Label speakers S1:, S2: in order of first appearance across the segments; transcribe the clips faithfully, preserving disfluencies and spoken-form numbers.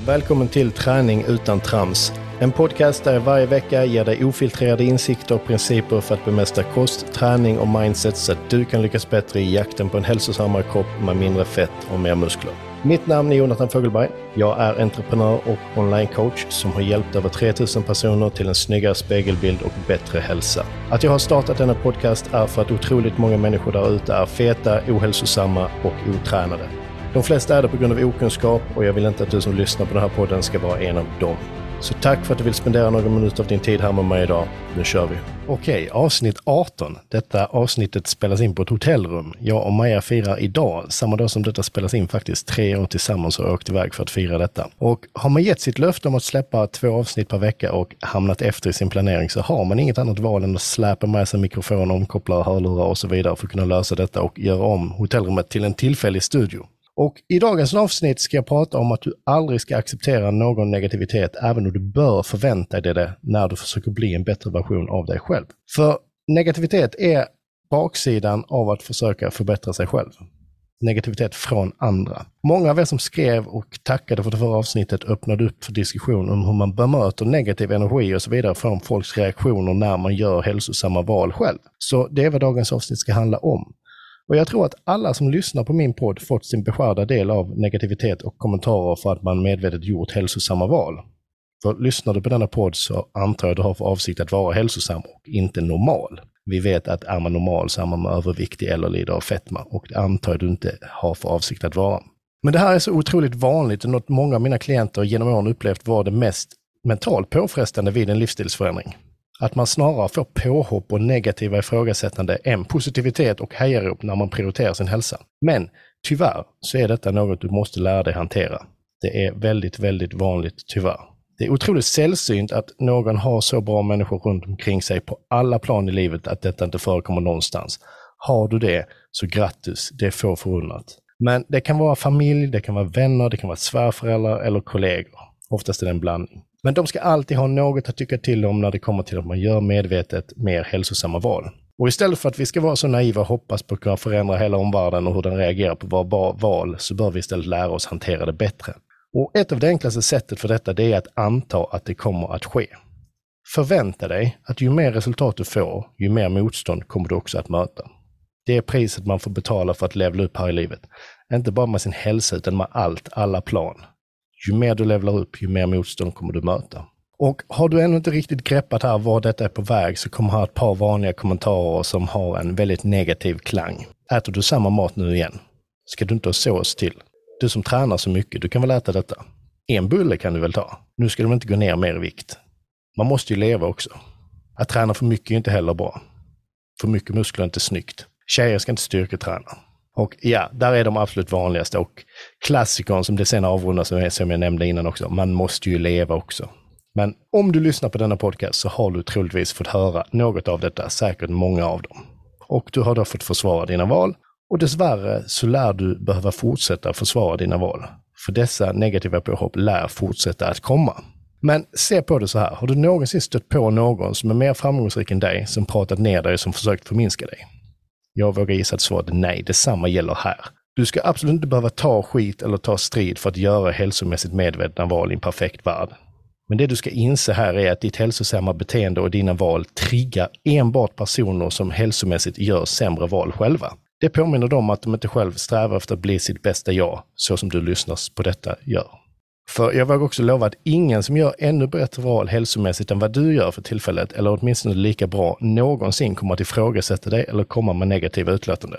S1: Välkommen till Träning utan trams. En podcast där jag varje vecka ger dig ofiltrerade insikter och principer för att bemästra kost, träning och mindset så att du kan lyckas bättre i jakten på en hälsosammare kropp med mindre fett och mer muskler. Mitt namn är Jonathan Fogelberg. Jag är entreprenör och online-coach som har hjälpt över tre tusen personer till en snyggare spegelbild och bättre hälsa. Att jag har startat denna podcast är för att otroligt många människor där ute är feta, ohälsosamma och otränade. De flesta är det på grund av okunskap och jag vill inte att du som lyssnar på den här podden ska vara en av dem. Så tack för att du vill spendera några minuter av din tid här med mig idag. Nu kör vi. Okej, avsnitt arton. Detta avsnittet spelas in på ett hotellrum. Jag och Maja firar idag, samma dag som detta spelas in faktiskt, tre år tillsammans och åkt iväg för att fira detta. Och har man gett sitt löfte om att släppa två avsnitt per vecka och hamnat efter i sin planering så har man inget annat val än att släpa med sig mikrofon, omkopplar, hörlurar och så vidare för att kunna lösa detta och göra om hotellrummet till en tillfällig studio. Och i dagens avsnitt ska jag prata om att du aldrig ska acceptera någon negativitet även om du bör förvänta dig det när du försöker bli en bättre version av dig själv. För negativitet är baksidan av att försöka förbättra sig själv. Negativitet från andra. Många av er som skrev och tackade för det förra avsnittet öppnade upp för diskussion om hur man bemöter negativ energi och så vidare från folks reaktioner när man gör hälsosamma val själv. Så det är vad dagens avsnitt ska handla om. Och jag tror att alla som lyssnar på min podd fått sin beskärda del av negativitet och kommentarer för att man medvetet gjort hälsosamma val. För lyssnar du på denna podd så antar jag att du har för avsikt att vara hälsosam och inte normal. Vi vet att är man normal så är man överviktig eller lider av fetma och det antar jag att du inte har för avsikt att vara. Men det här är så otroligt vanligt och något många av mina klienter genom åren upplevt var det mest mentalt påfrestande vid en livsstilsförändring. Att man snarare får påhopp och negativa ifrågasättande än positivitet och hejarop när man prioriterar sin hälsa. Men tyvärr så är detta något du måste lära dig hantera. Det är väldigt, väldigt vanligt tyvärr. Det är otroligt sällsynt att någon har så bra människor runt omkring sig på alla plan i livet att detta inte förekommer någonstans. Har du det så grattis, det är få förunnat. Men det kan vara familj, det kan vara vänner, det kan vara svärföräldrar eller kollegor. Oftast är det en blandning. Men de ska alltid ha något att tycka till om när det kommer till att man gör medvetet mer hälsosamma val. Och istället för att vi ska vara så naiva och hoppas på att kunna förändra hela omvärlden och hur den reagerar på våra val så bör vi istället lära oss hantera det bättre. Och ett av det enklaste sättet för detta det är att anta att det kommer att ske. Förvänta dig att ju mer resultat du får, ju mer motstånd kommer du också att möta. Det är priset man får betala för att levla upp här i livet. Inte bara med sin hälsa utan med allt, alla plan. Ju mer du levlar upp, ju mer motstånd kommer du möta. Och har du ännu inte riktigt greppat här var detta är på väg så kommer här ett par vanliga kommentarer som har en väldigt negativ klang. Äter du samma mat nu igen? Ska du inte ha sås till? Du som tränar så mycket, du kan väl äta detta? En bulle kan du väl ta? Nu ska du inte gå ner mer i vikt. Man måste ju leva också. Att träna för mycket är inte heller bra. För mycket muskler är inte snyggt. Tjejer ska inte styrketräna. Och ja, där är de absolut vanligaste och klassikern som det sen avrundas med som jag nämnde innan också. Man måste ju leva också. Men om du lyssnar på denna podcast så har du troligtvis fått höra något av detta, säkert många av dem. Och du har då fått försvara dina val och dessvärre så lär du behöva fortsätta försvara dina val. För dessa negativa påhopp lär fortsätta att komma. Men se på det så här, har du någonsin stött på någon som är mer framgångsrik än dig som pratat ner dig som försökt förminska dig? Jag vågar gissa att svaret är nej, detsamma gäller här. Du ska absolut inte behöva ta skit eller ta strid för att göra hälsomässigt medvetna val i en perfekt värld. Men det du ska inse här är att ditt hälsosamma beteende och dina val triggar enbart personer som hälsomässigt gör sämre val själva. Det påminner dem att de inte själv strävar efter att bli sitt bästa jag, så som du lyssnar på detta gör. För jag vågar också lova att ingen som gör ännu bättre val hälsomässigt än vad du gör för tillfället, eller åtminstone lika bra, någonsin kommer att ifrågasätta dig eller komma med negativa utlåtande.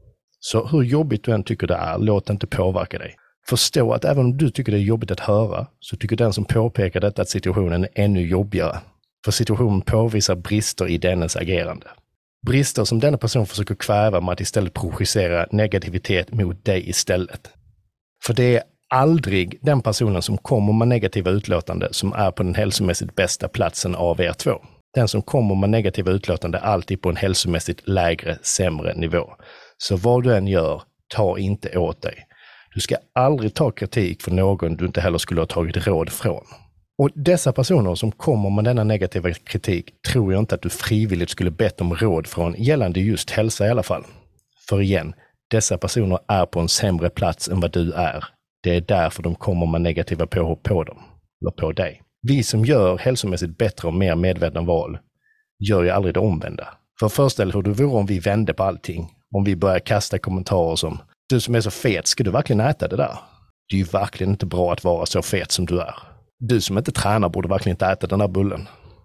S1: Så hur jobbigt du än tycker det är, låt det inte påverka dig. Förstå att även om du tycker det är jobbigt att höra, så tycker den som påpekar detta att situationen är ännu jobbigare. För situationen påvisar brister i dennes agerande. Brister som denna person försöker kväva med att istället projicera negativitet mot dig istället. För det är aldrig den personen som kommer med negativa utlåtande som är på den hälsomässigt bästa platsen av er två. Den som kommer med negativa utlåtande är alltid på en hälsomässigt lägre, sämre nivå. Så vad du än gör, ta inte åt dig. Du ska aldrig ta kritik för någon du inte heller skulle ha tagit råd från. Och dessa personer som kommer med denna negativa kritik tror jag inte att du frivilligt skulle bett om råd från gällande just hälsa i alla fall. För igen, dessa personer är på en sämre plats än vad du är. Det är därför de kommer med negativa påhopp på dem, eller på dig. Vi som gör hälsomässigt bättre och mer medvetna val gör ju aldrig det omvända. För föreställ dig hur det vore om vi vände på allting. Om vi börjar kasta kommentarer som du som är så fet, ska du verkligen äta det där? Det är ju verkligen inte bra att vara så fet som du är. Du som inte tränar borde verkligen inte äta den där bullen.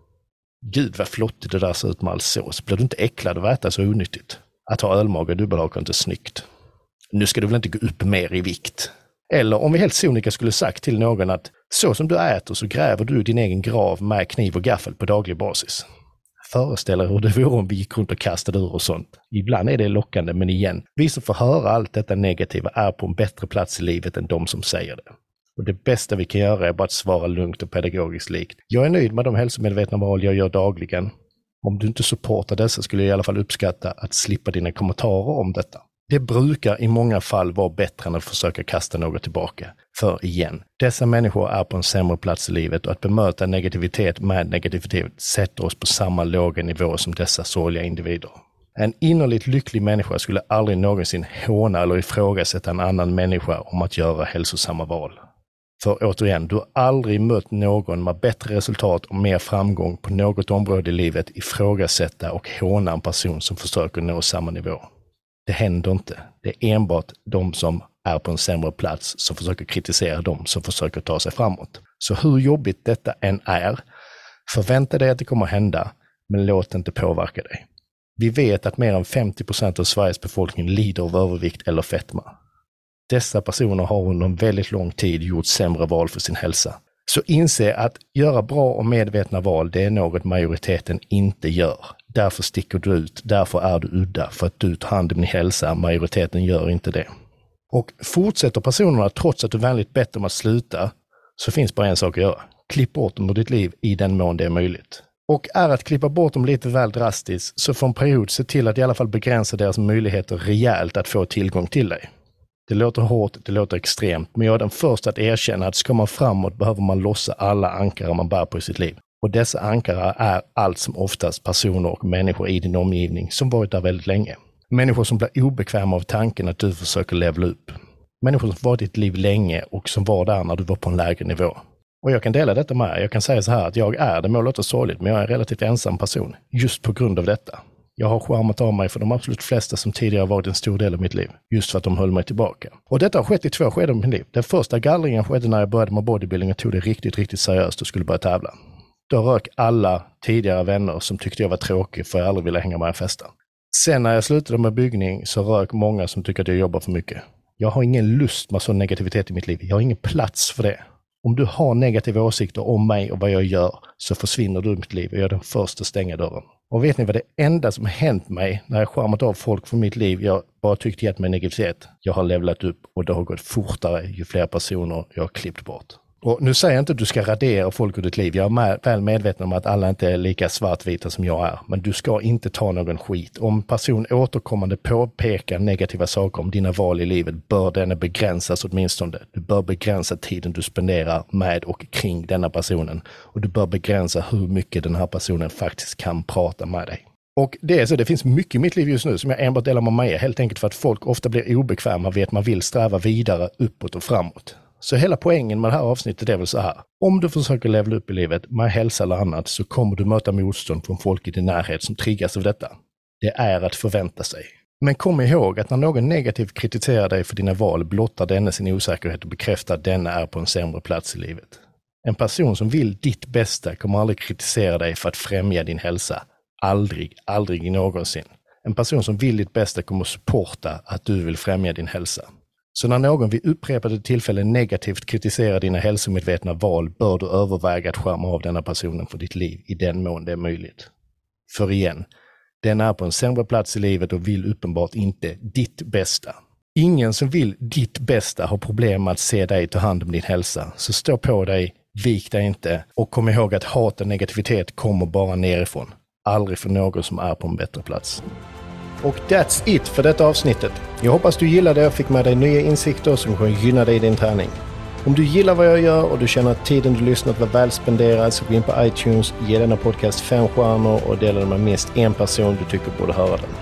S1: Gud vad flottigt det där ser ut med all sås. Blir du inte äcklad av att äta så onyttigt? Att ha ölmage och dubbelhaka är inte snyggt. Nu ska du väl inte gå upp mer i vikt? Eller om vi helt sonika skulle sagt till någon att så som du äter så gräver du din egen grav med kniv och gaffel på daglig basis. Föreställ er hur det vore om vi gick runt och kastade ur och sånt. Ibland är det lockande, men igen, vi som får höra allt detta negativa är på en bättre plats i livet än de som säger det. Och det bästa vi kan göra är bara att svara lugnt och pedagogiskt likt. Jag är nöjd med de hälsomedvetna val jag gör dagligen. Om du inte supportar dessa skulle jag i alla fall uppskatta att slippa dina kommentarer om detta. Det brukar i många fall vara bättre än att försöka kasta något tillbaka. För igen, dessa människor är på en sämre plats i livet och att bemöta negativitet med negativitet sätter oss på samma låga nivå som dessa sorgliga individer. En innerligt lycklig människa skulle aldrig någonsin håna eller ifrågasätta en annan människa om att göra hälsosamma val. För återigen, du har aldrig mött någon med bättre resultat och mer framgång på något område i livet ifrågasätta och håna en person som försöker nå samma nivå. Det händer inte. Det är enbart de som är på en sämre plats som försöker kritisera dem som försöker ta sig framåt. Så hur jobbigt detta än är, förvänta dig att det kommer att hända, men låt det inte påverka dig. Vi vet att mer än femtio procent av Sveriges befolkning lider av övervikt eller fetma. Dessa personer har under en väldigt lång tid gjort sämre val för sin hälsa. Så inse att göra bra och medvetna val, det är något majoriteten inte gör. Därför sticker du ut, därför är du udda, för att du tar hand om din hälsa, majoriteten gör inte det. Och fortsätter personerna trots att du vänligt bett om att sluta, så finns bara en sak att göra. Klipp bort dem ur ditt liv i den mån det är möjligt. Och är att klippa bort dem lite väl drastiskt, så för en period se till att i alla fall begränsa deras möjligheter rejält att få tillgång till dig. Det låter hårt, det låter extremt, men jag är den första att erkänna att ska man framåt behöver man lossa alla ankare man bär på i sitt liv. Och dessa ankare är allt som oftast personer och människor i din omgivning som varit där väldigt länge. Människor som blir obekväma av tanken att du försöker levla upp. Människor som varit i ditt liv länge och som var där när du var på en lägre nivå. Och jag kan dela detta med. Jag kan säga så här att jag är, det må låta sorgligt, men jag är en relativt ensam person. Just på grund av detta. Jag har skärmat av mig för de absolut flesta som tidigare varit en stor del av mitt liv. Just för att de höll mig tillbaka. Och detta har skett i två skeden av mitt liv. Den första gallringen skedde när jag började med bodybuilding och tog det riktigt, riktigt seriöst och skulle börja tävla. Då rök alla tidigare vänner som tyckte jag var tråkig för jag aldrig ville hänga med och festa. Sen när jag slutade med byggning så rök många som tycker att jag jobbar för mycket. Jag har ingen lust med sån negativitet i mitt liv. Jag har ingen plats för det. Om du har negativa åsikter om mig och vad jag gör så försvinner du ur mitt liv och jag är den första att stänga dörren. Och vet ni vad det enda som har hänt mig när jag skärmat av folk från mitt liv, jag bara tyckte gett mig negativitet. Jag har levlat upp och det har gått fortare ju fler personer jag har klippt bort. Och nu säger jag inte att du ska radera folk ur ditt liv. Jag är med, väl medveten om att alla inte är lika svartvita som jag är. Men du ska inte ta någon skit. Om person återkommande påpekar negativa saker om dina val i livet bör den begränsas åtminstone. Du bör begränsa tiden du spenderar med och kring denna personen. Och du bör begränsa hur mycket den här personen faktiskt kan prata med dig. Och det är så, det finns mycket i mitt liv just nu som jag enbart delar med mig. Helt enkelt för att folk ofta blir obekväma vet man vill sträva vidare uppåt och framåt. Så hela poängen med det här avsnittet är väl så här. Om du försöker levla upp i livet med hälsa eller annat så kommer du möta motstånd från folk i din närhet som triggas av detta. Det är att förvänta sig. Men kom ihåg att när någon negativt kritiserar dig för dina val blottar denna sin osäkerhet och bekräftar att denna är på en sämre plats i livet. En person som vill ditt bästa kommer aldrig kritisera dig för att främja din hälsa. Aldrig, aldrig någonsin. En person som vill ditt bästa kommer supporta att du vill främja din hälsa. Så när någon vid upprepade tillfällen negativt kritiserar dina hälsomedvetna val bör du överväga att skärma av denna personen för ditt liv i den mån det är möjligt. För igen, den är på en sämre plats i livet och vill uppenbart inte ditt bästa. Ingen som vill ditt bästa har problem med att se dig ta hand om din hälsa. Så stå på dig, vik dig inte och kom ihåg att hat och negativitet kommer bara nerifrån. Aldrig för någon som är på en bättre plats. Och that's it för detta avsnittet. Jag hoppas du gillade och fick med dig nya insikter som kommer gynna dig i din träning. Om du gillar vad jag gör och du känner att tiden du lyssnat var väl spenderad så gå in på iTunes, ge denna podcast fem stjärnor och dela den med minst en person du tycker borde höra den.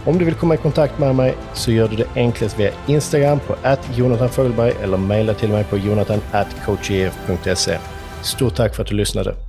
S1: Om du vill komma i kontakt med mig så gör du det enklast via Instagram på at Jonathan Fogelberg eller mejla till mig på jonathan at coachef punkt se. Stort tack för att du lyssnade.